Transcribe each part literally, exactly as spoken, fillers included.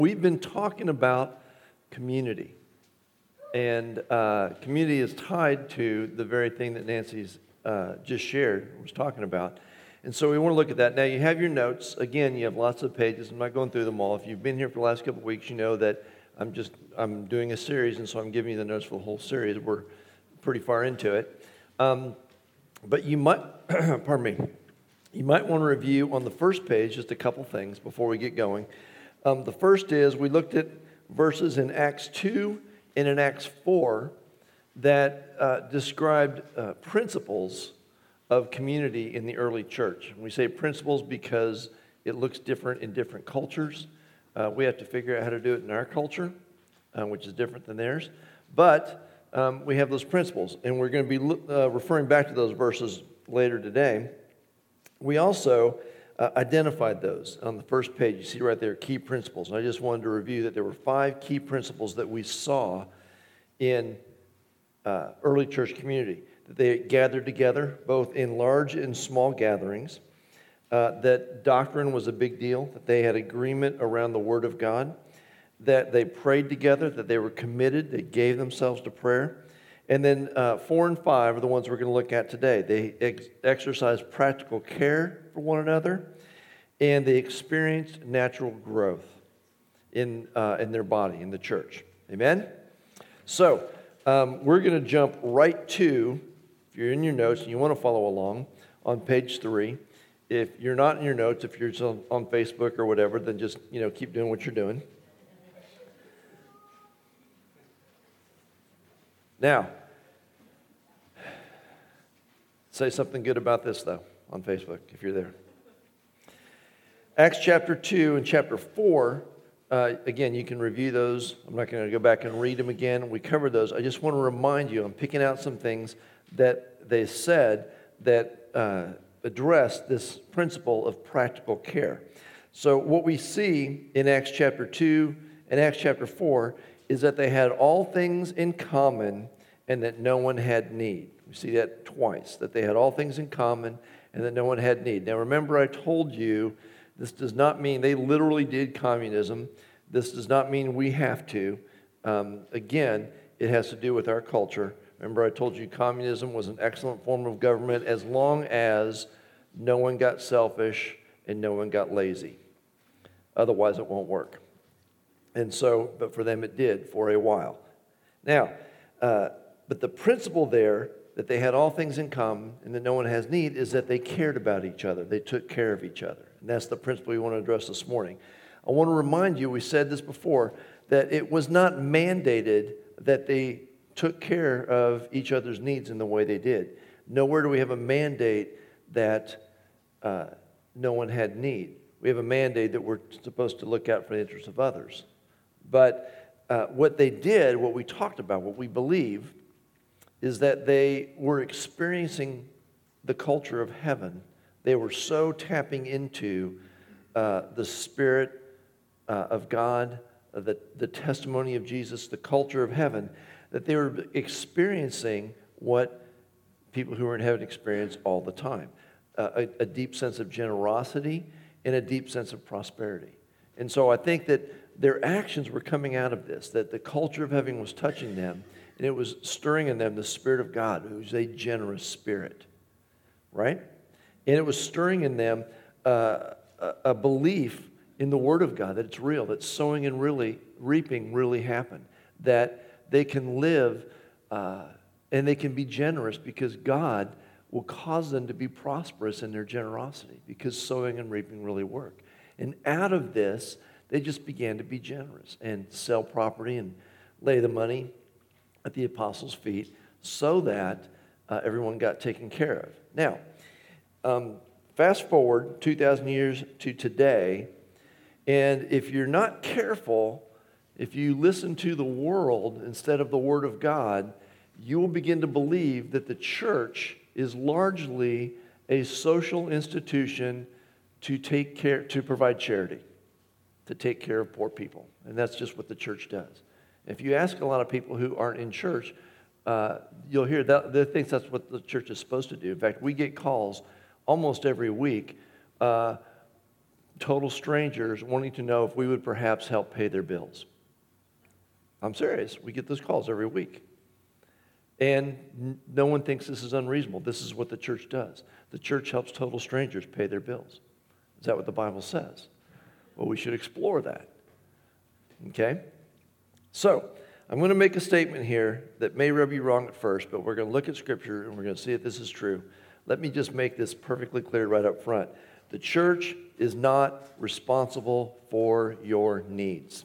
We've been talking about community, and uh, community is tied to the very thing that Nancy's uh, just shared, was talking about. And so we want to look at that. Now, you have your notes. Again, you have lots of pages. I'm not going through them all. If you've been here for the last couple of weeks, you know that I'm just I'm doing a series, and so I'm giving you the notes for the whole series. We're pretty far into it. Um, but you might, pardon me, you might want to review on the first page just a couple things before we get going. Um, the first is we looked at verses in Acts two and in Acts four that uh, described uh, principles of community in the early church. We say principles because it looks different in different cultures. Uh, we have to figure out how to do it in our culture, uh, which is different than theirs. But um, we have those principles, and we're going to be uh, referring back to those verses later today. We also uh, identified those on the first page. You see right there, key principles. And I just wanted to review that there were five key principles that we saw in uh, early church community. That they gathered together, both in large and small gatherings. Uh, that doctrine was a big deal. That they had agreement around the Word of God. That they prayed together. That they were committed. They gave themselves to prayer. And then uh, four and five are the ones we're going to look at today. They ex- exercised practical care for one another, and they experienced natural growth in uh, in their body, in the church. Amen? So, um, we're going to jump right to, if you're in your notes and you want to follow along, on page three. If you're not in your notes, if you're on, on Facebook or whatever, then just, you know, keep doing what you're doing. Now, say something good about this, though, on Facebook, if you're there. Acts chapter two and chapter four, uh, again, you can review those. I'm not going to go back and read them again. We covered those. I just want to remind you, I'm picking out some things that they said that uh, address this principle of practical care. So what we see in Acts chapter two and Acts chapter four is that they had all things in common and that no one had need. We see that twice, that they had all things in common and that no one had need. Now remember, I told you this does not mean they literally did communism. This does not mean we have to. Um, again, it has to do with our culture. Remember, I told you communism was an excellent form of government as long as no one got selfish and no one got lazy. Otherwise, it won't work. And so, but for them it did for a while. Now, uh, but the principle there, that they had all things in common and that no one has need, is that they cared about each other. They took care of each other. And that's the principle we want to address this morning. I want to remind you, we said this before, that it was not mandated that they took care of each other's needs in the way they did. Nowhere do we have a mandate that uh, no one had need. We have a mandate that we're supposed to look out for the interests of others. But uh, what they did, what we talked about, what we believe, is that they were experiencing the culture of heaven. They were so tapping into uh, the Spirit uh, of God, uh, the, the testimony of Jesus, the culture of heaven, that they were experiencing what people who are in heaven experience all the time. Uh, a, a deep sense of generosity and a deep sense of prosperity. And so I think that their actions were coming out of this, that the culture of heaven was touching them, and it was stirring in them the Spirit of God, who's a generous spirit, right? And it was stirring in them uh, a, a belief in the Word of God, that it's real, that sowing and really reaping really happen, that they can live uh, and they can be generous because God will cause them to be prosperous in their generosity because sowing and reaping really work. And out of this, they just began to be generous and sell property and lay the money at the apostles' feet so that uh, everyone got taken care of. Now, um, fast forward two thousand years to today, and if you're not careful, if you listen to the world instead of the Word of God, you will begin to believe that the church is largely a social institution to take care, to provide charity, to take care of poor people. And that's just what the church does. If you ask a lot of people who aren't in church, uh, you'll hear that they think that's what the church is supposed to do. In fact, we get calls almost every week. Uh, total strangers wanting to know if we would perhaps help pay their bills. I'm serious. We get those calls every week. And no one thinks this is unreasonable. This is what the church does. The church helps total strangers pay their bills. Is that what the Bible says? Well, we should explore that. Okay? So, I'm going to make a statement here that may rub you wrong at first, but we're going to look at Scripture and we're going to see if this is true. Let me just make this perfectly clear right up front. The church is not responsible for your needs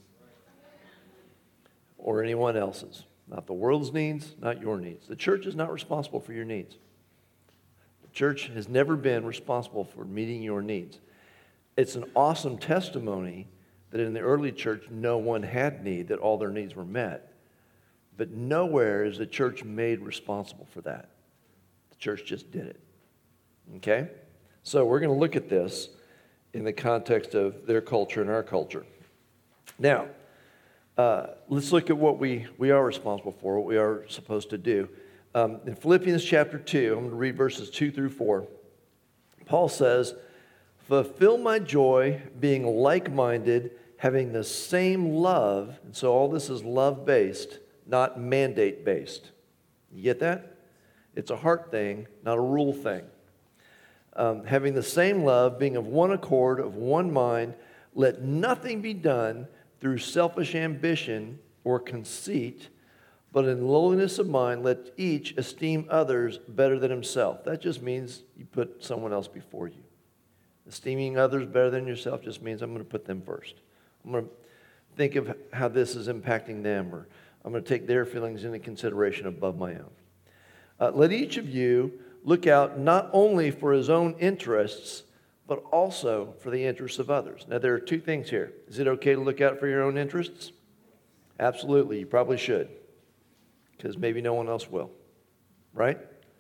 or anyone else's. Not the world's needs, not your needs. The church is not responsible for your needs. The church has never been responsible for meeting your needs. It's an awesome testimony that in the early church, no one had need, that all their needs were met. But nowhere is the church made responsible for that. The church just did it. Okay? So we're going to look at this in the context of their culture and our culture. Now, uh, let's look at what we, we are responsible for, what we are supposed to do. Um, in Philippians chapter two, I'm going to read verses two through four. Paul says, "Fulfill my joy, being like-minded, having the same love." And so all this is love-based, not mandate-based. You get that? It's a heart thing, not a rule thing. Um, having the same love, being of one accord, of one mind, let nothing be done through selfish ambition or conceit, but in lowliness of mind, let each esteem others better than himself. That just means you put someone else before you. Esteeming others better than yourself just means I'm going to put them first. I'm going to think of how this is impacting them, or I'm going to take their feelings into consideration above my own. Uh, let each of you look out not only for his own interests, but also for the interests of others. Now, there are two things here. Is it okay to look out for your own interests? Absolutely. You probably should, because maybe no one else will, right?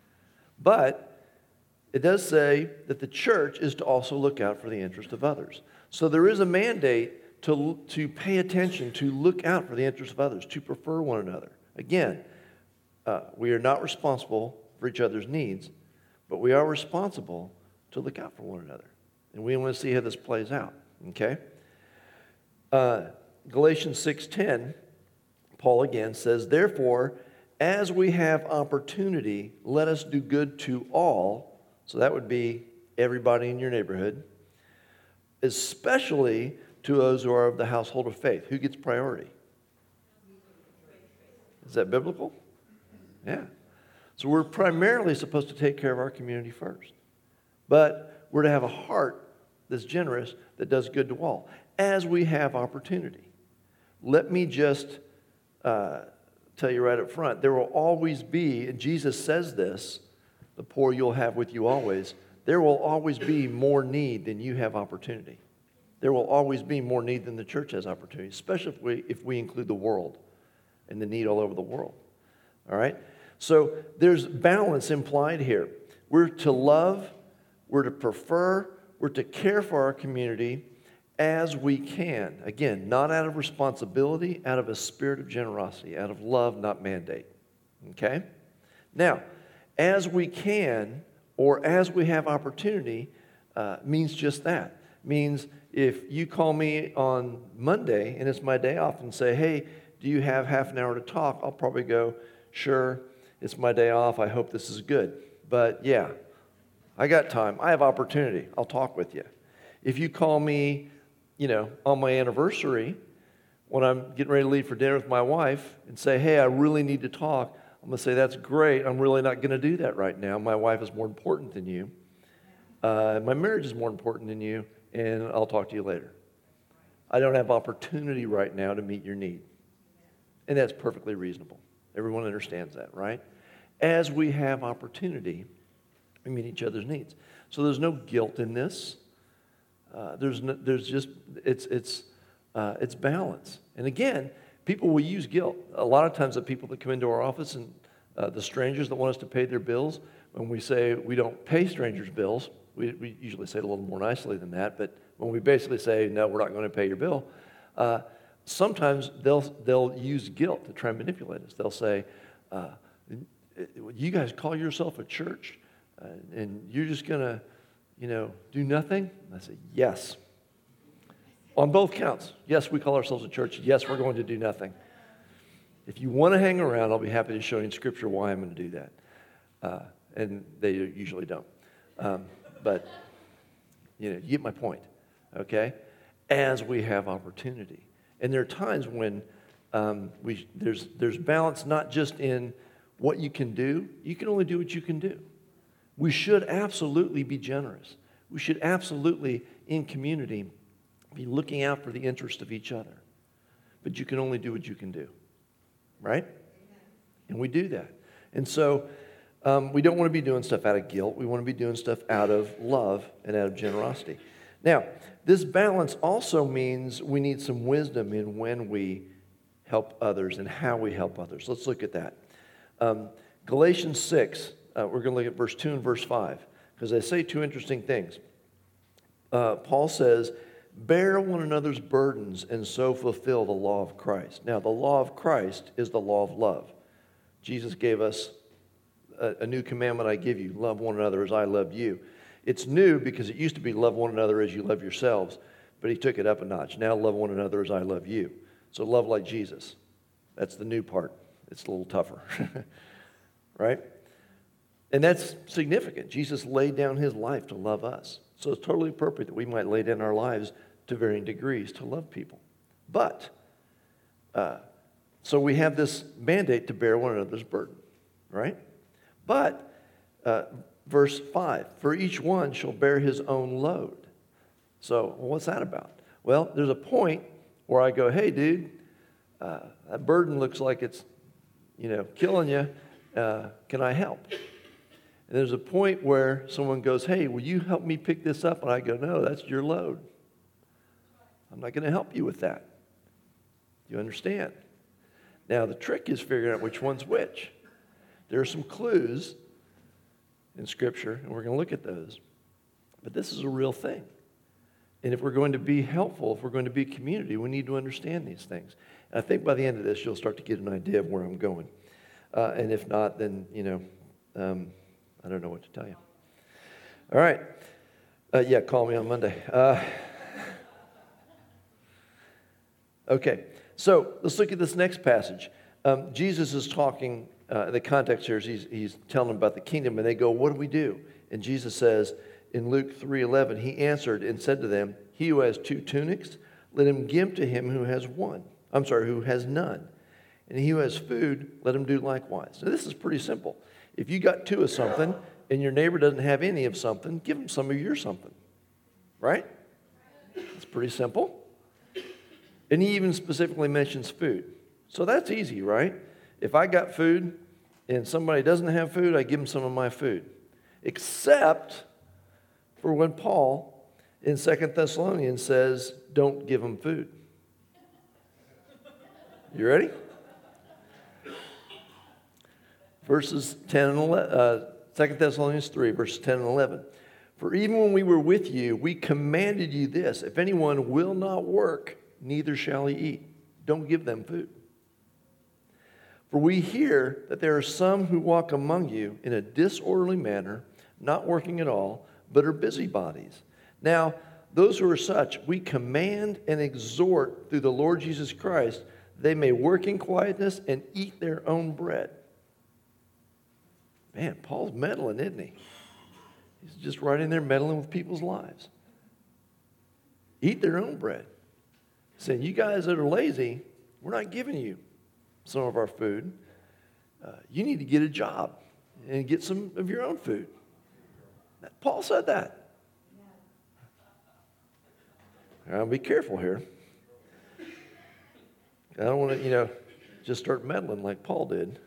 But it does say that the church is to also look out for the interest of others. So there is a mandate to, to pay attention, to look out for the interest of others, to prefer one another. Again, uh, we are not responsible for each other's needs, but we are responsible to look out for one another. And we want to see how this plays out, okay? Uh, Galatians six ten, Paul again says, "Therefore, as we have opportunity, let us do good to all." So that would be everybody in your neighborhood, especially to those who are of the household of faith. Who gets priority? Is that biblical? Yeah. So we're primarily supposed to take care of our community first. But we're to have a heart that's generous, that does good to all, as we have opportunity. Let me just uh, tell you right up front, there will always be, and Jesus says this, the poor you'll have with you always, there will always be more need than you have opportunity. There will always be more need than the church has opportunity, especially if we, if we include the world and the need all over the world. All right? So there's balance implied here. We're to love, we're to prefer, we're to care for our community as we can. Again, not out of responsibility, out of a spirit of generosity, out of love, not mandate. Okay? Now, as we can, or as we have opportunity, uh, means just that. Means if you call me on Monday and it's my day off and say, "Hey, do you have half an hour to talk?" I'll probably go, "Sure, it's my day off. I hope this is good. But yeah, I got time. I have opportunity. I'll talk with you." If you call me, you know, on my anniversary, when I'm getting ready to leave for dinner with my wife and say, "Hey, I really need to talk," I'm going to say, "That's great. I'm really not going to do that right now. My wife is more important than you. Uh, my marriage is more important than you, and I'll talk to you later. I don't have opportunity right now to meet your need." And that's perfectly reasonable. Everyone understands that, right? As we have opportunity, we meet each other's needs. So there's no guilt in this. Uh, there's no, there's just it's it's uh, it's balance. And again, people will use guilt. A lot of times, the people that come into our office and uh, the strangers that want us to pay their bills, when we say we don't pay strangers' bills, we, we usually say it a little more nicely than that. But when we basically say, "No, we're not going to pay your bill," uh, sometimes they'll they'll use guilt to try and manipulate us. They'll say, uh, "You guys call yourself a church, uh, and you're just going to, you know, do nothing?" And I say, "Yes, On both counts. Yes, we call ourselves a church. Yes, we're going to do nothing. If you want to hang around, I'll be happy to show you in Scripture why I'm going to do that. Uh, and they usually don't. Um, but, you know, you get my point, okay? As we have opportunity. And there are times when um, we there's there's balance not just in what you can do. You can only do what you can do. We should absolutely be generous. We should absolutely, in community, be looking out for the interest of each other. But you can only do what you can do, right? And we do that. And so um, we don't want to be doing stuff out of guilt. We want to be doing stuff out of love and out of generosity. Now, this balance also means we need some wisdom in when we help others and how we help others. Let's look at that. Um, Galatians six, uh, we're going to look at verse two and verse five, because they say two interesting things. Uh, Paul says, bear one another's burdens and so fulfill the law of Christ. Now, the law of Christ is the law of love. Jesus gave us a, a new commandment I give you, love one another as I love you. It's new because it used to be love one another as you love yourselves, but he took it up a notch. Now love one another as I love you. So love like Jesus. That's the new part. It's a little tougher, right? And that's significant. Jesus laid down his life to love us. So it's totally appropriate that we might lay down our lives to varying degrees to love people. But, uh, so we have this mandate to bear one another's burden, right? But, uh, verse five, for each one shall bear his own load. So what's that about? Well, there's a point where I go, hey, dude, uh, that burden looks like it's, you know, killing you. Uh, can I help? And there's a point where someone goes, hey, will you help me pick this up? And I go, no, that's your load. I'm not going to help you with that. You understand? Now, the trick is figuring out which one's which. There are some clues in Scripture, and we're going to look at those. But this is a real thing. And if we're going to be helpful, if we're going to be community, we need to understand these things. And I think by the end of this, you'll start to get an idea of where I'm going. Uh, and if not, then, you know, um, I don't know what to tell you. All right. Uh, yeah, call me on Monday. Uh, okay. So let's look at this next passage. Um, Jesus is talking, uh, the context here is he's, he's telling them about the kingdom, and they go, what do we do? And Jesus says in Luke three eleven, he answered and said to them, he who has two tunics, let him give to him who has one. I'm sorry, who has none. And he who has food, let him do likewise. Now, this is pretty simple. If you got two of something and your neighbor doesn't have any of something, give him some of your something. Right? It's pretty simple. And he even specifically mentions food. So that's easy, right? If I got food and somebody doesn't have food, I give them some of my food. Except for when Paul in Second Thessalonians says, don't give them food. You ready? Verses ten and eleven, uh, Second Thessalonians three, verses ten and eleven. For even when we were with you, we commanded you this, if anyone will not work, neither shall he eat. Don't give them food. For we hear that there are some who walk among you in a disorderly manner, not working at all, but are busybodies. Now, those who are such, we command and exhort through the Lord Jesus Christ, they may work in quietness and eat their own bread. Man, Paul's meddling, isn't he? He's just right in there meddling with people's lives. Eat their own bread. Saying, you guys that are lazy, we're not giving you some of our food. Uh, you need to get a job and get some of your own food. Paul said that. I'll be careful here. I don't want to, you know, just start meddling like Paul did.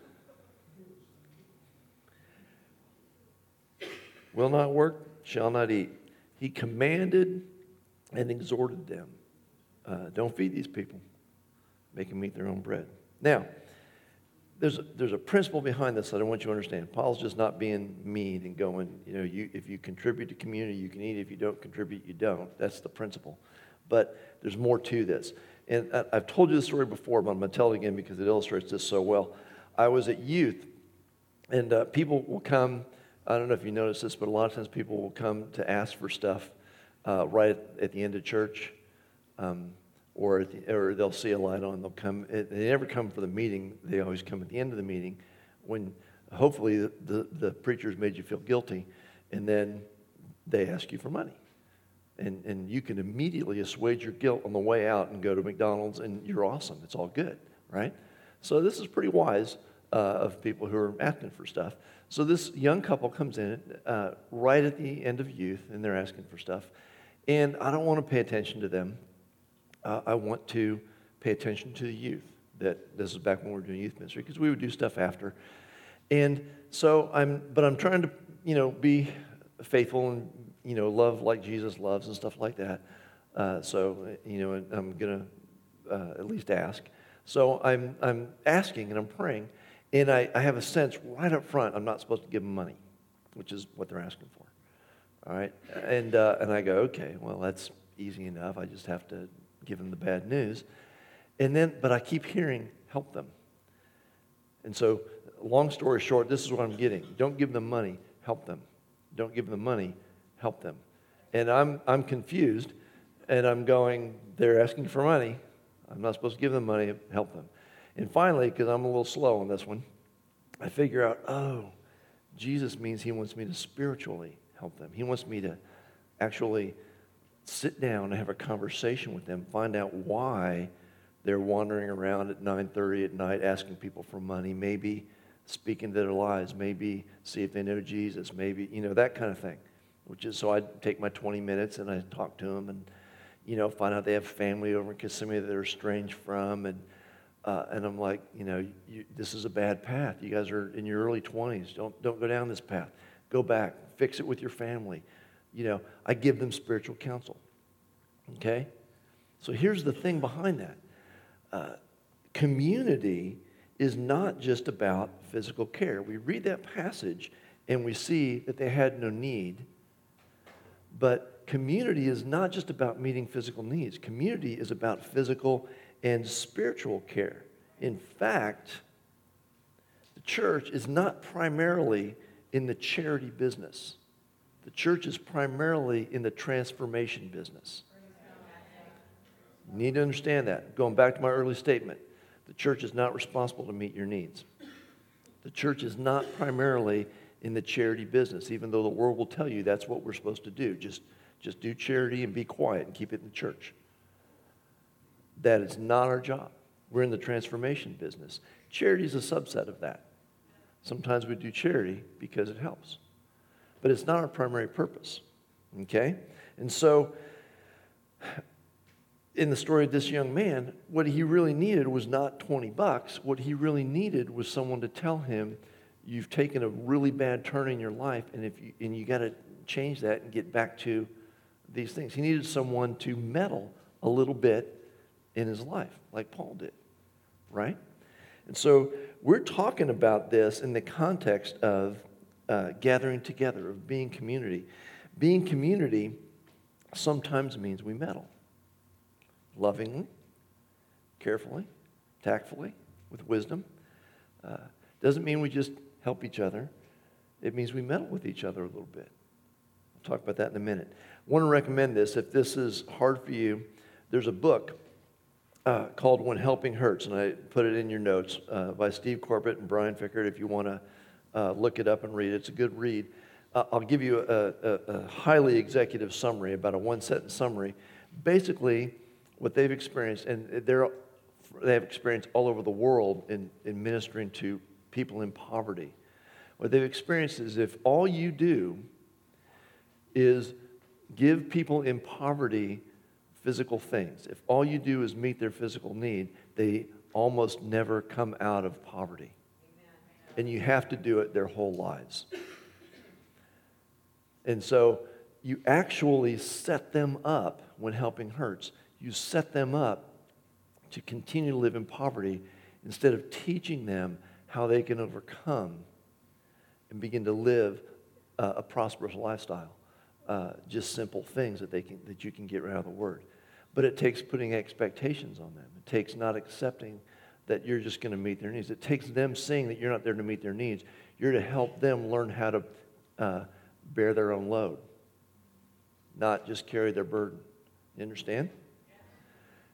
Will not work, shall not eat. He commanded and exhorted them. Uh, don't feed these people. Make them eat their own bread. Now, there's a, there's a principle behind this that I want you to understand. Paul's just not being mean and going, you know, you, if you contribute to community, you can eat. If you don't contribute, you don't. That's the principle. But there's more to this. And I, I've told you this story before, but I'm going to tell it again because it illustrates this so well. I was at youth, and uh, people will come. I don't know if you noticed this, but a lot of times people will come to ask for stuff uh, right at the end of church. Um, or, at the, or they'll see a light on, they'll come. They never come for the meeting. They always come at the end of the meeting when hopefully the, the, the preacher's made you feel guilty, and then they ask you for money. And, and you can immediately assuage your guilt on the way out and go to McDonald's, and you're awesome. It's all good, right? So this is pretty wise uh, of people who are asking for stuff. So this young couple comes in uh, right at the end of youth, and they're asking for stuff. And I don't want to pay attention to them. Uh, I want to pay attention to the youth. That this is back when we were doing youth ministry, because we would do stuff after. And so I'm, but I'm trying to, you know, be faithful and, you know, love like Jesus loves and stuff like that. Uh, so, you know, I'm gonna uh, at least ask. So I'm I'm asking and I'm praying, and I, I have a sense right up front I'm not supposed to give them money, which is what they're asking for. All right, and uh, and I go, okay, well that's easy enough. I just have to give them the bad news, and then but I keep hearing help them, and so long story short, this is what I'm getting: don't give them money, help them. Don't give them money, help them. And I'm I'm confused, and I'm going, they're asking for money. I'm not supposed to give them money, help them. And finally, because I'm a little slow on this one, I figure out, oh, Jesus means he wants me to spiritually help them. He wants me to actually sit down and have a conversation with them, find out why they're wandering around at nine thirty at night asking people for money, maybe speaking to their lives, maybe see if they know Jesus, maybe, you know, that kind of thing. Which is, so I take my twenty minutes and I talk to them and, you know, find out they have family over in Kissimmee that they're estranged from. And uh, and I'm like, you know, you, this is a bad path. You guys are in your early twenties. Don't, don't go down this path. Go back. Fix it with your family. You know, I give them spiritual counsel. Okay? So here's the thing behind that. Uh, community is not just about physical care. We read that passage and we see that they had no need. But community is not just about meeting physical needs. Community is about physical and spiritual care. In fact, the church is not primarily in the charity business. The church is primarily in the transformation business. You need to understand that. Going back to my early statement, the church is not responsible to meet your needs. The church is not primarily in the charity business, even though the world will tell you that's what we're supposed to do. Just, just do charity and be quiet and keep it in the church. That is not our job. We're in the transformation business. Charity is a subset of that. Sometimes we do charity because it helps. But it's not our primary purpose. Okay? And so, in the story of this young man, what he really needed was not twenty bucks. What he really needed was someone to tell him, you've taken a really bad turn in your life, and if you, and you got to change that and get back to these things. He needed someone to meddle a little bit in his life, like Paul did, right? And so we're talking about this in the context of uh, gathering together, of being community. Being community sometimes means we meddle. Lovingly, carefully, tactfully, with wisdom. Uh, doesn't mean we just help each other. It means we meddle with each other a little bit. We'll talk about that in a minute. I want to recommend this. If this is hard for you, there's a book uh, called When Helping Hurts, and I put it in your notes, uh, by Steve Corbett and Brian Fickert, if you want to uh, look it up and read it. It's a good read. Uh, I'll give you a, a, a highly executive summary, about a one-sentence summary. Basically, what they've experienced, and they're, they have experienced all over the world in, in ministering to people in poverty. What they've experienced is if all you do is give people in poverty physical things, if all you do is meet their physical need, they almost never come out of poverty. And you have to do it their whole lives. And so you actually set them up when helping hurts. You set them up to continue to live in poverty instead of teaching them how they can overcome and begin to live uh, a prosperous lifestyle. Uh, just simple things that they can that you can get right out of the Word. But it takes putting expectations on them. It takes not accepting that you're just going to meet their needs. It takes them seeing that you're not there to meet their needs. You're to help them learn how to uh, bear their own load, not just carry their burden. You understand?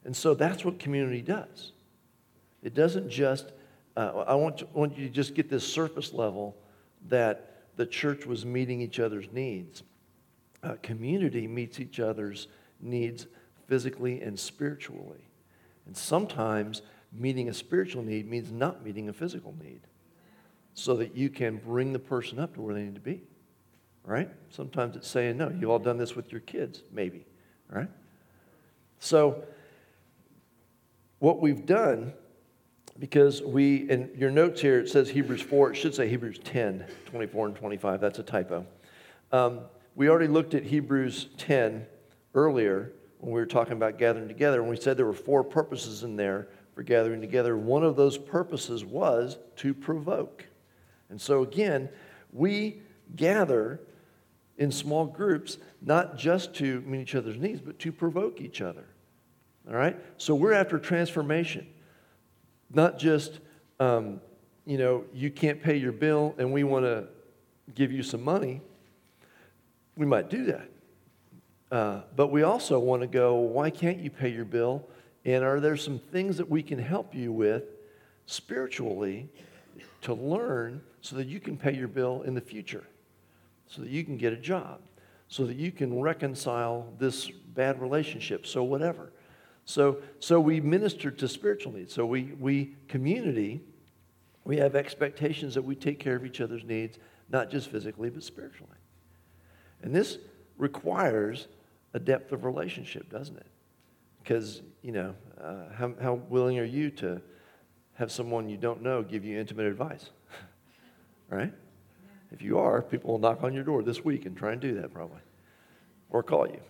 And so that's what community does. It doesn't just, uh, I want, to, I want you to just get this surface level that the church was meeting each other's needs. Uh, community meets each other's needs physically and spiritually. And sometimes meeting a spiritual need means not meeting a physical need, so that you can bring the person up to where they need to be, right? Sometimes it's saying no. You've all done this with your kids, maybe, right? So what we've done, because we, in your notes here, it says Hebrews four. It should say Hebrews ten, twenty-four and twenty-five. That's a typo. Um, we already looked at Hebrews ten earlier when we were talking about gathering together, and we said there were four purposes in there for gathering together. One of those purposes was to provoke. And so again, we gather in small groups, not just to meet each other's needs, but to provoke each other. All right? So we're after transformation. Not just, um, you know, you can't pay your bill and we want to give you some money. We might do that. Uh, but we also want to go, why can't you pay your bill? And are there some things that we can help you with spiritually to learn so that you can pay your bill in the future, so that you can get a job, so that you can reconcile this bad relationship, so whatever. So, so we minister to spiritual needs. So we, we community, we have expectations that we take care of each other's needs, not just physically, but spiritually. And this requires a depth of relationship, doesn't it? Because, you know, uh, how, how willing are you to have someone you don't know give you intimate advice? Right? If you are, people will knock on your door this week and try and do that probably. Or call you.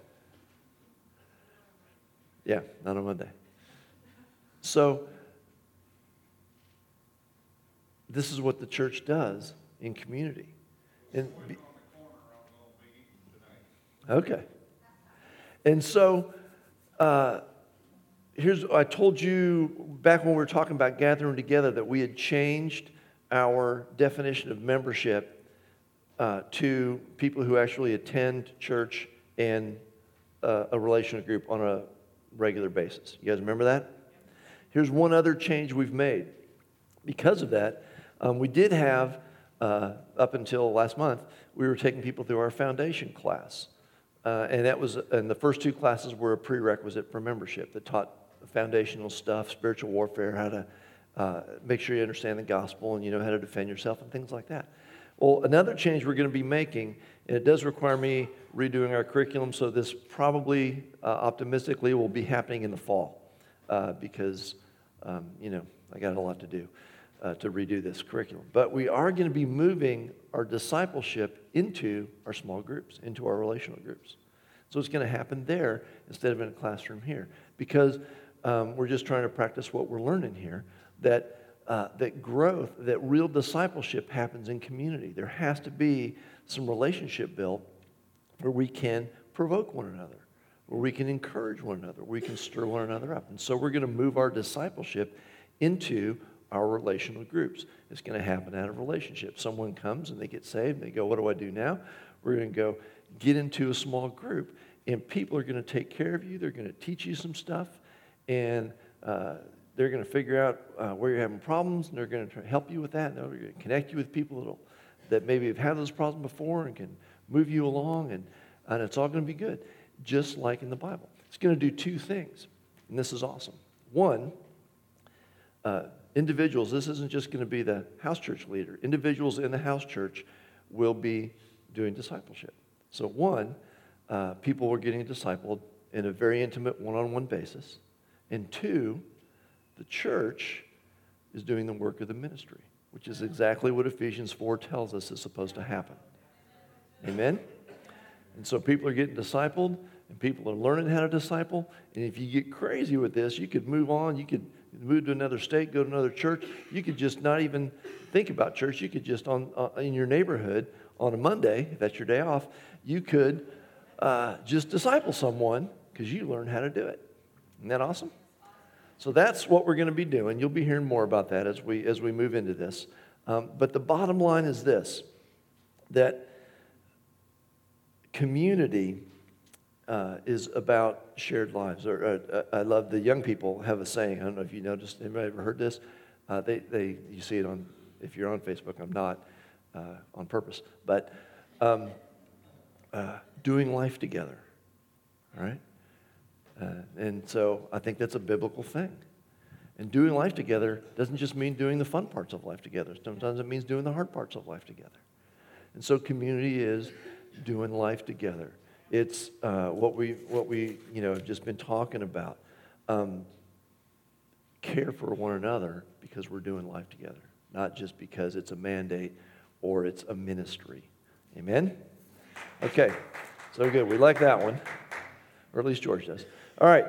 Yeah, not on Monday. So, this is what the church does in community. And be, okay. And so, uh, here's, I told you back when we were talking about gathering together that we had changed our definition of membership uh, to people who actually attend church and uh, a relational group on a regular basis. You guys remember that? Here's one other change we've made. Because of that, um, we did have, uh, up until last month, we were taking people through our foundation class. Uh, and that was, and the first two classes were a prerequisite for membership that taught foundational stuff, spiritual warfare, how to uh, make sure you understand the gospel and you know how to defend yourself and things like that. Well, another change we're going to be making, and it does require me redoing our curriculum, so this probably, uh, optimistically, will be happening in the fall uh, because, um, you know, I got a lot to do uh, to redo this curriculum. But we are going to be moving our discipleship into our small groups, into our relational groups. So it's going to happen there instead of in a classroom here because um, we're just trying to practice what we're learning here, that Uh, that growth, that real discipleship happens in community. There has to be some relationship built where we can provoke one another, where we can encourage one another, where we can stir one another up. And so we're going to move our discipleship into our relational groups. It's going to happen out of relationship. Someone comes and they get saved and they go, what do I do now? We're going to go get into a small group and people are going to take care of you. They're going to teach you some stuff and uh, they're going to figure out uh, where you're having problems, and they're going to try to help you with that. And they're going to connect you with people that'll, that maybe have had those problems before and can move you along, and, and it's all going to be good, just like in the Bible. It's going to do two things, and this is awesome. One, uh, individuals, this isn't just going to be the house church leader. Individuals in the house church will be doing discipleship. So one, uh, people are getting discipled in a very intimate one-on-one basis. And two, the church is doing the work of the ministry, which is exactly what Ephesians four tells us is supposed to happen. Amen? And so people are getting discipled, and people are learning how to disciple. And if you get crazy with this, you could move on. You could move to another state, go to another church. You could just not even think about church. You could just, on uh, in your neighborhood, on a Monday, if that's your day off, you could uh, just disciple someone because you learned how to do it. Isn't that awesome? So that's what we're going to be doing. You'll be hearing more about that as we as we move into this. Um, but the bottom line is this, that community uh, is about shared lives. Or uh, I love the young people have a saying. I don't know if you noticed. Anybody ever heard this? Uh, they, they, you see it on, if you're on Facebook. I'm not uh, on purpose, but um, uh, doing life together. All right, uh, and so I think that's a biblical thing. And doing life together doesn't just mean doing the fun parts of life together. Sometimes it means doing the hard parts of life together. And so community is doing life together. It's uh, what we what we you know have just been talking about. Um, care for one another because we're doing life together, not just because it's a mandate or it's a ministry. Amen? Okay, so good. We like that one, or at least George does. All right,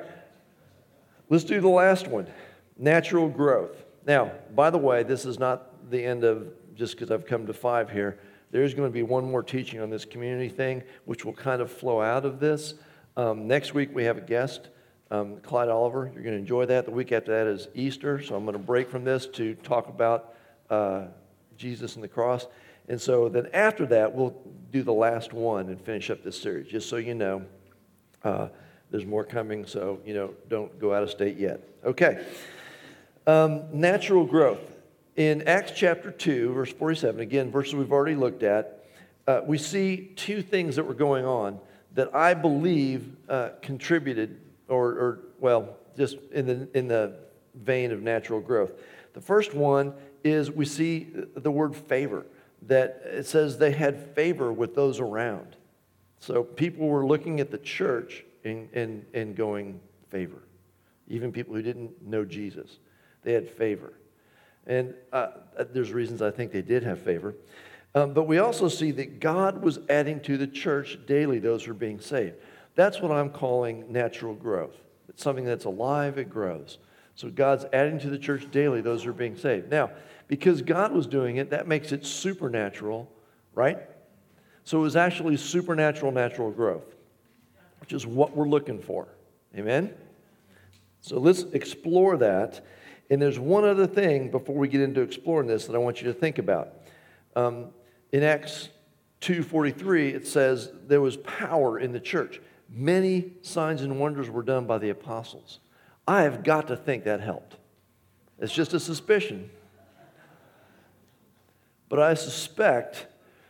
let's do the last one. Natural growth. Now, by the way, this is not the end of, just because I've come to five here, there's going to be one more teaching on this community thing, which will kind of flow out of this. Um, next week we have a guest, um, Clyde Oliver. You're going to enjoy that. The week after that is Easter, so I'm going to break from this to talk about uh, Jesus and the cross. And so then after that, we'll do the last one and finish up this series, just so you know. Uh, there's more coming, so, you know, don't go out of state yet. Okay. Um, natural growth. In Acts chapter two, verse forty-seven, again, verses we've already looked at, uh, we see two things that were going on that I believe uh, contributed, or, or, well, just in the, in the vein of natural growth. The first one is we see the word favor, that it says they had favor with those around. So people were looking at the church and, and, and going favor, even people who didn't know Jesus. They had favor. And uh, there's reasons I think they did have favor. Um, but we also see that God was adding to the church daily those who are being saved. That's what I'm calling natural growth. It's something that's alive, it grows. So God's adding to the church daily those who are being saved. Now, because God was doing it, that makes it supernatural, right? So it was actually supernatural natural growth, which is what we're looking for. Amen? So let's explore that. And there's one other thing before we get into exploring this that I want you to think about. Um, in Acts two forty-three, it says there was power in the church. Many signs and wonders were done by the apostles. I have got to think that helped. It's just a suspicion. But I suspect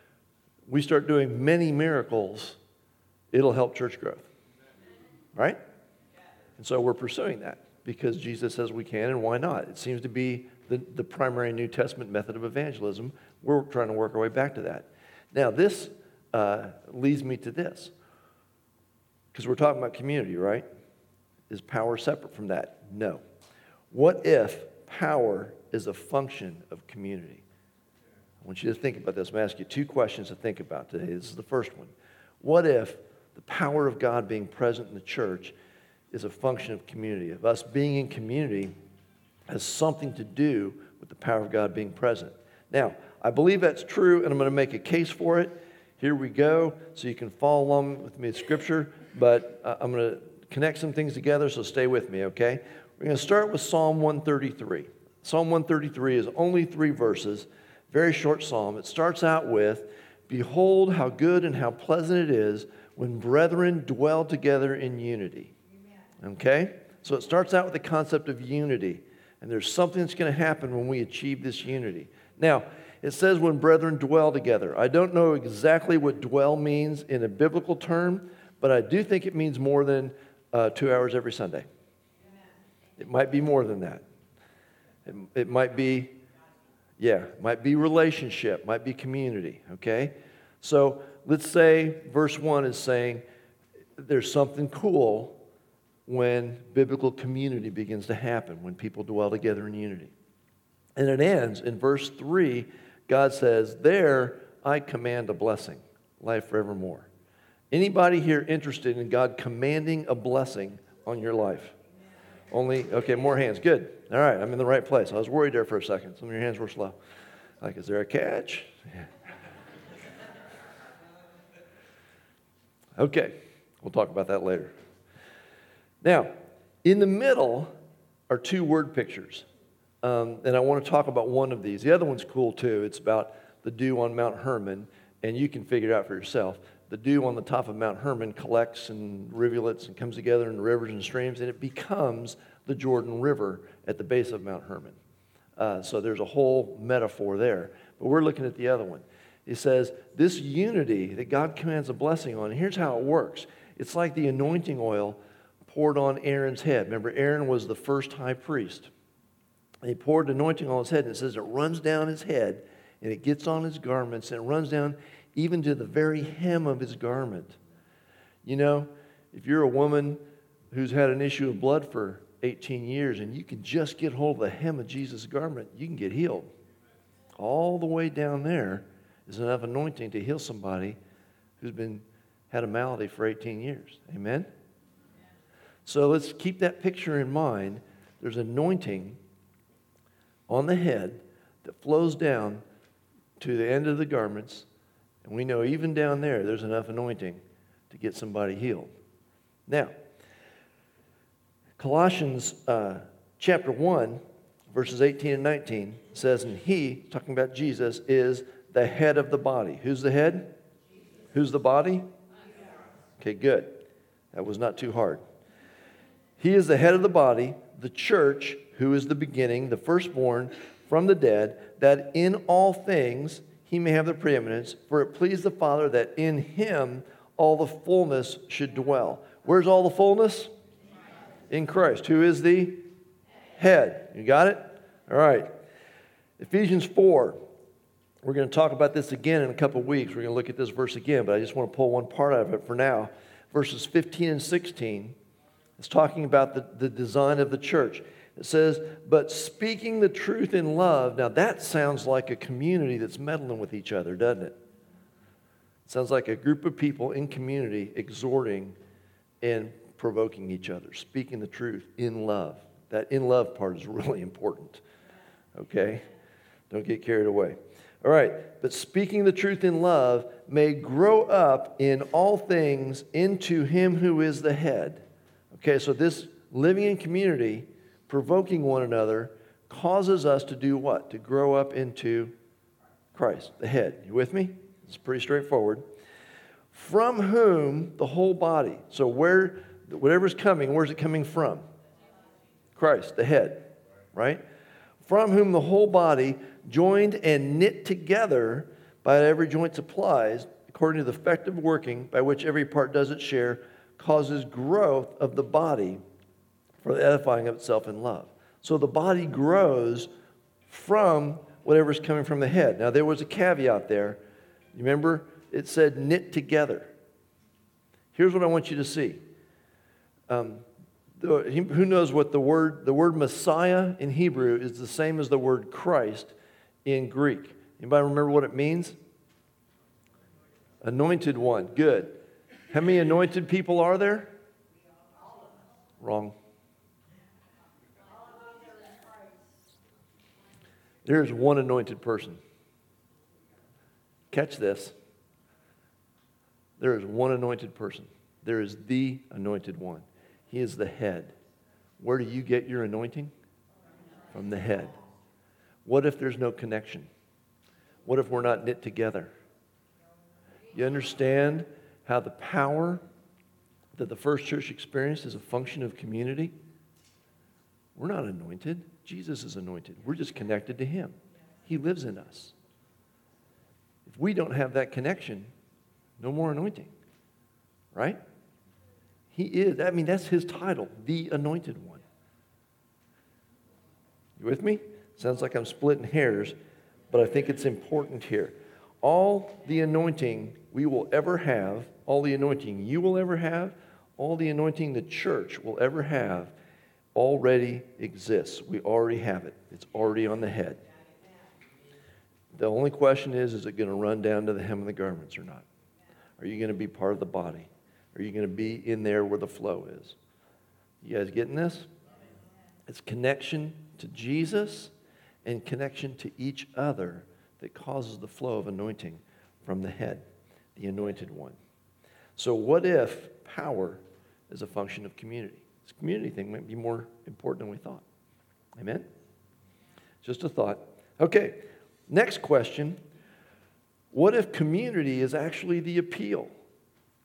we start doing many miracles, it'll help church growth. Right? And so we're pursuing that, because Jesus says we can, and why not? It seems to be the, the primary New Testament method of evangelism. We're trying to work our way back to that. Now, this uh, leads me to this, because we're talking about community, right? Is power separate from that? No. What if power is a function of community? I want you to think about this. I'm going to ask you two questions to think about today. This is the first one. What if the power of God being present in the church is a function of community, of us being in community has something to do with the power of God being present? Now, I believe that's true, and I'm going to make a case for it. Here we go, so you can follow along with me with Scripture, but uh, I'm going to connect some things together, so stay with me, okay? We're going to start with Psalm one thirty-three. Psalm one thirty-three is only three verses, very short psalm. It starts out with, "Behold how good and how pleasant it is when brethren dwell together in unity." Okay? So it starts out with the concept of unity. And there's something that's going to happen when we achieve this unity. Now, it says when brethren dwell together. I don't know exactly what dwell means in a biblical term, but I do think it means more than uh, two hours every Sunday. It might be more than that. It, it might be, yeah, might be relationship, might be community, okay? So let's say verse one is saying there's something cool when biblical community begins to happen, when people dwell together in unity. And it ends in verse three, God says, "There I command a blessing, life forevermore." Anybody here interested in God commanding a blessing on your life? Only, okay, more hands. Good. All right, I'm in the right place. I was worried there for a second. Some of your hands were slow. Like, is there a catch? Yeah. Okay, we'll talk about that later. Now, in the middle are two word pictures, um, and I want to talk about one of these. The other one's cool too. It's about the dew on Mount Hermon, and you can figure it out for yourself. the dew on the top of Mount Hermon collects in rivulets and comes together in rivers and streams, and it becomes the Jordan River at the base of Mount Hermon. Uh, so there's a whole metaphor there. But we're looking at the other one. It says, this unity that God commands a blessing on, here's how it works. It's like the anointing oil poured on Aaron's head. Remember, Aaron was the first high priest. And he poured anointing on his head, and it says it runs down his head, and it gets on his garments, and it runs down even to the very hem of his garment. You know, if you're a woman who's had an issue of blood for eighteen years, and you can just get hold of the hem of Jesus' garment, you can get healed. All the way down there is enough anointing to heal somebody who's been had a malady for eighteen years. Amen? So let's keep that picture in mind. There's anointing on the head that flows down to the end of the garments, and we know even down there there's enough anointing to get somebody healed. Now, Colossians uh, chapter one, verses eighteen and nineteen says, and he, talking about Jesus, is the head of the body. Who's the head? Jesus. Who's the body? Okay, good. That was not too hard. He is the head of the body, the church, who is the beginning, the firstborn from the dead, that in all things he may have the preeminence, for it pleased the Father that in him all the fullness should dwell. Where's all the fullness? In Christ, who is the head. You got it? All right. Ephesians four. We're going to talk about this again in a couple of weeks. We're going to look at this verse again, but I just want to pull one part out of it for now. Verses fifteen and sixteen. It's talking about the, the design of the church. It says, but speaking the truth in love. Now that sounds like a community that's meddling with each other, doesn't it? It sounds like a group of people in community exhorting and provoking each other, speaking the truth in love. That in love part is really important. Okay? Don't get carried away. All right. But speaking the truth in love may grow up in all things into him who is the head. Okay, so this living in community, provoking one another, causes us to do what? To grow up into Christ, the head. You with me? It's pretty straightforward. From whom the whole body. So where, whatever's coming, where's it coming from? Christ, the head, right? From whom the whole body, joined and knit together by every joint supplies, according to the effective working by which every part does its share, causes growth of the body for the edifying of itself in love. So the body grows from whatever's coming from the head. Now there was a caveat there. You remember? It said knit together. Here's what I want you to see. Um, the, who knows what the word, the word Messiah in Hebrew is the same as the word Christ in Greek. Anybody remember what it means? Anointed one. Good. How many anointed people are there? Wrong. There's one anointed person. Catch this. There is one anointed person. There is the anointed one. He is the head. Where do you get your anointing? From the head. What if there's no connection? What if we're not knit together? You understand how the power that the first church experienced is a function of community? We're not anointed. Jesus is anointed. We're just connected to him. He lives in us. If we don't have that connection, no more anointing. Right? He is. I mean, that's his title, the anointed one. You with me? Sounds like I'm splitting hairs, but I think it's important here. All the anointing we will ever have, all the anointing you will ever have, all the anointing the church will ever have already exists. We already have it. It's already on the head. The only question is, is it going to run down to the hem of the garments or not? Are you going to be part of the body? Are you going to be in there where the flow is? You guys getting this? It's connection to Jesus and connection to each other that causes the flow of anointing from the head, the anointed one. So what if power is a function of community? This community thing might be more important than we thought. Amen? Just a thought. Okay, next question. What if community is actually the appeal?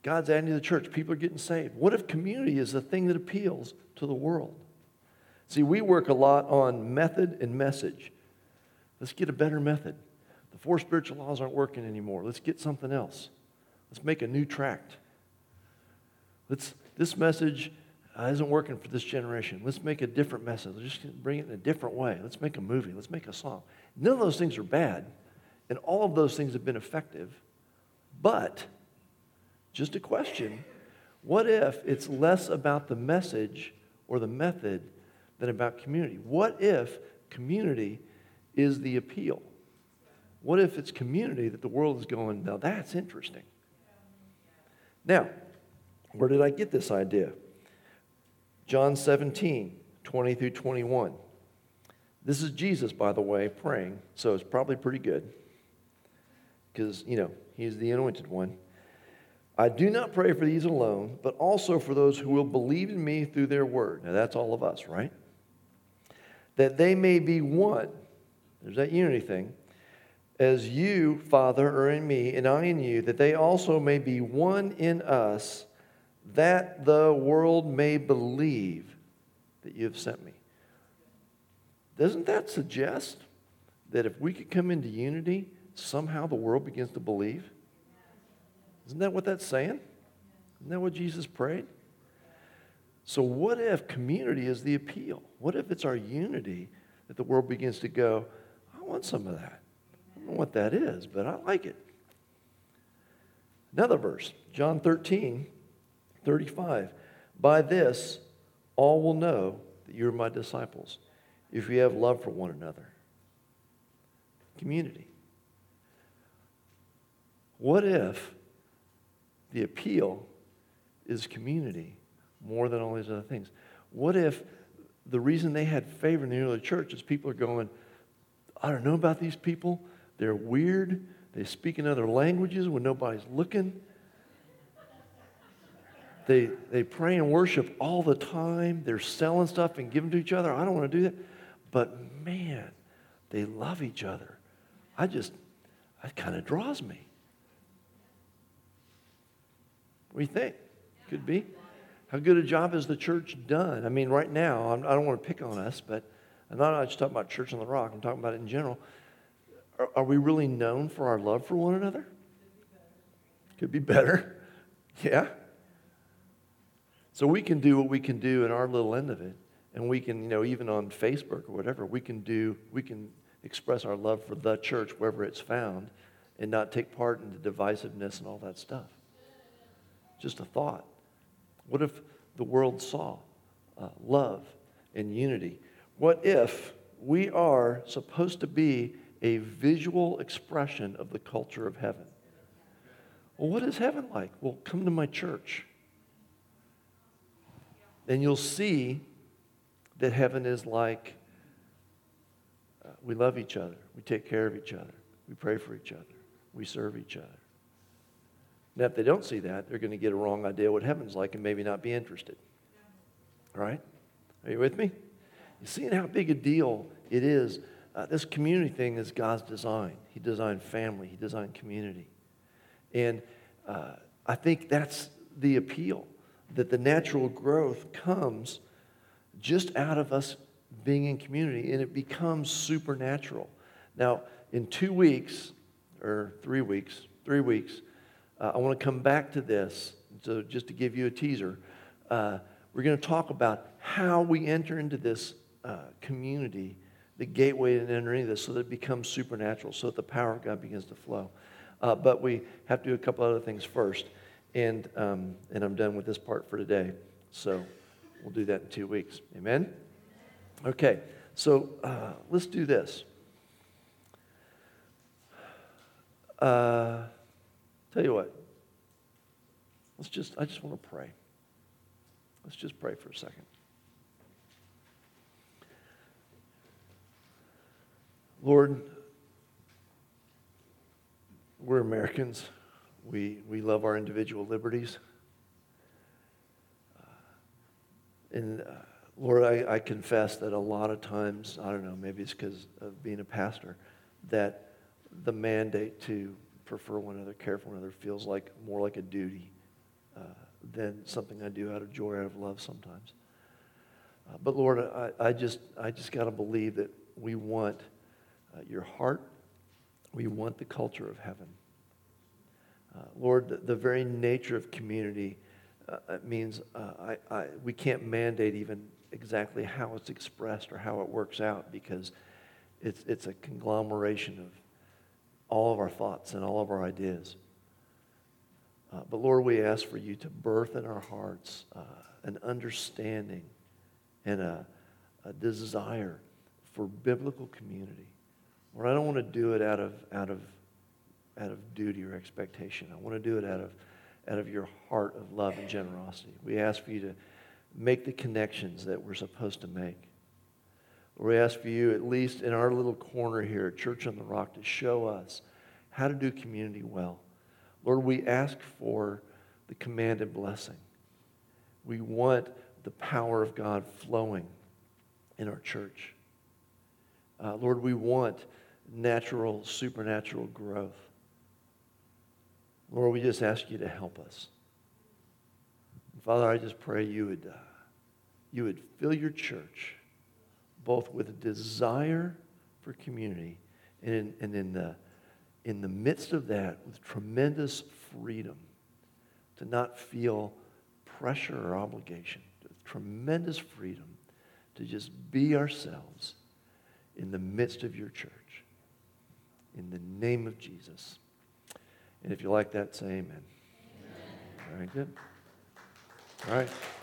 God's adding to the church. People are getting saved. What if community is the thing that appeals to the world? See, we work a lot on method and message. Let's get a better method. The four spiritual laws aren't working anymore. Let's get something else. Let's make a new tract. Let's, this message uh, isn't working for this generation. Let's make a different message. Let's just bring it in a different way. Let's make a movie. Let's make a song. None of those things are bad, and all of those things have been effective. But, just a question, what if it's less about the message or the method than about community? What if community is the appeal? What if it's community that the world is going, now that's interesting? Now, where did I get this idea? John seventeen, twenty through twenty-one. This is Jesus, by the way, praying, so it's probably pretty good because, you know, he's the anointed one. I do not pray for these alone, but also for those who will believe in me through their word. Now, that's all of us, right? That they may be one. There's that unity thing. As you, Father, are in me, and I in you, that they also may be one in us, that the world may believe that you have sent me. Doesn't that suggest that if we could come into unity, somehow the world begins to believe? Isn't that what that's saying? Isn't that what Jesus prayed? So what if community is the appeal? What if it's our unity that the world begins to go, I want some of that. I don't know what that is, but I like it. Another verse, John thirteen, thirty-five. By this, all will know that you are my disciples, if you have love for one another. Community. What if the appeal is community more than all these other things? What if the reason they had favor in the early church is people are going, I don't know about these people. They're weird. They speak in other languages when nobody's looking. They, they pray and worship all the time. They're selling stuff and giving to each other. I don't want to do that. But man, they love each other. I just, that kind of draws me. What do you think? Could be. How good a job has the church done? I mean, right now, I'm, I don't want to pick on us, but I'm not just talking about Church on the Rock. I'm talking about it in general. Are, are we really known for our love for one another? Could be better. Yeah. So we can do what we can do in our little end of it. And we can, you know, even on Facebook or whatever, we can do, we can express our love for the church wherever it's found and not take part in the divisiveness and all that stuff. Just a thought. What if the world saw uh, love and unity? What if we are supposed to be a visual expression of the culture of heaven? Well, what is heaven like? Well, come to my church. And you'll see that heaven is like uh, we love each other. We take care of each other. We pray for each other. We serve each other. Now, if they don't see that, they're going to get a wrong idea what heaven's like and maybe not be interested. All right? Are you with me? You seeing how big a deal it is? Uh, this community thing is God's design. He designed family. He designed community. And uh, I think that's the appeal, that the natural growth comes just out of us being in community, and it becomes supernatural. Now, in two weeks, or three weeks, three weeks, uh, I want to come back to this, so just to give you a teaser. Uh, we're going to talk about how we enter into this uh, community, the gateway to enter into this, so that it becomes supernatural, so that the power of God begins to flow. Uh, but we have to do a couple other things first, and um, and I'm done with this part for today. So we'll do that in two weeks. Amen? Okay, so uh, let's do this. Uh, tell you what. Let's just, I just want to pray. Let's just pray for a second. Lord, we're Americans. We, we love our individual liberties. Uh, and uh, Lord, I, I confess that a lot of times, I don't know, maybe it's because of being a pastor, that the mandate to prefer one another, care for one another, feels like more like a duty than something I do out of joy, out of love sometimes. Uh, but Lord, I, I just I just got to believe that we want uh, your heart. We want the culture of heaven. Uh, Lord, the, the very nature of community uh, it means uh, I, I, we can't mandate even exactly how it's expressed or how it works out, because it's, it's a conglomeration of all of our thoughts and all of our ideas. Uh, but Lord, we ask for you to birth in our hearts uh, an understanding and a, a desire for biblical community. Lord, I don't want to do it out of out of out of duty or expectation. I want to do it out of out of your heart of love and generosity. We ask for you to make the connections that we're supposed to make. Lord, we ask for you, at least in our little corner here at Church on the Rock, to show us how to do community well. Lord, we ask for the commanded blessing. We want the power of God flowing in our church. Uh, Lord, we want natural, supernatural growth. Lord, we just ask you to help us. And Father, I just pray you would, uh, you would fill your church both with a desire for community and in, and in the in the midst of that with tremendous freedom to not feel pressure or obligation, tremendous freedom to just be ourselves in the midst of your church. In the name of Jesus. And if you like that, say amen. Amen. All right, good. All right.